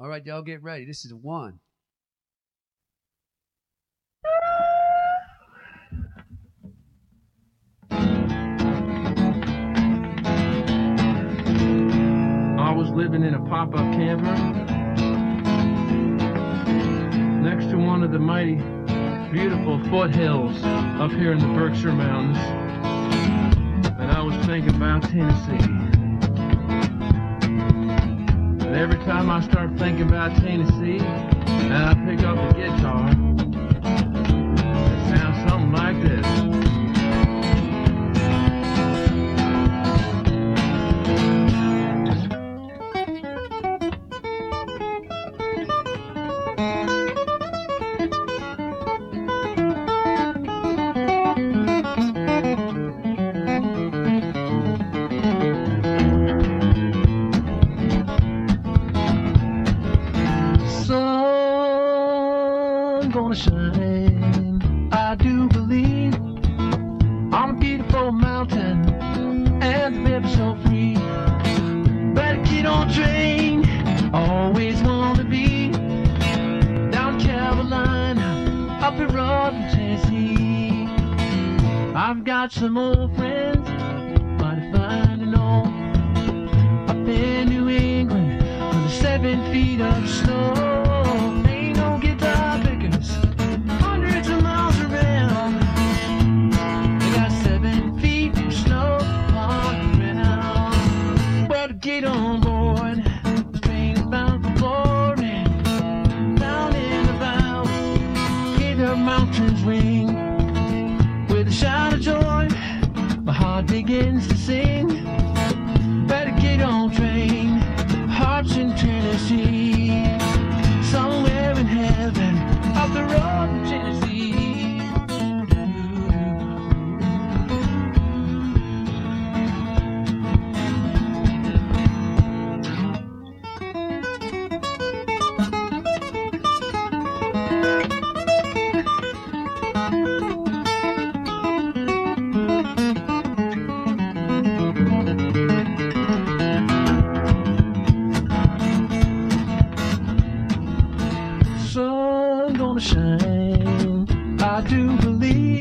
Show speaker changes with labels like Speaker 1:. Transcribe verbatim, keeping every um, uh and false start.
Speaker 1: All right, y'all get ready. This is one.
Speaker 2: I was living in a pop-up camper next to one of the mighty beautiful foothills up here in the Berkshire Mountains, and I was thinking about Tennessee. And every time I start thinking about Tennessee and I pick up the guitar, it sounds something like this. Gonna shine, I do believe, on a beautiful mountain, and the river so free. Better get on train, always want to be down Carolina, up in Rockland, Tennessee. I've got some old friends, mighty fine and old, up in New England, with the seven feet of snow. Get on board, the train is bound for glory. Down in the valley, hear the mountains ring. With a shout of joy, my heart begins to sing. Better get on train, hearts in Tennessee. Somewhere in heaven, up the road in Tennessee. Sun gonna shine, I do believe.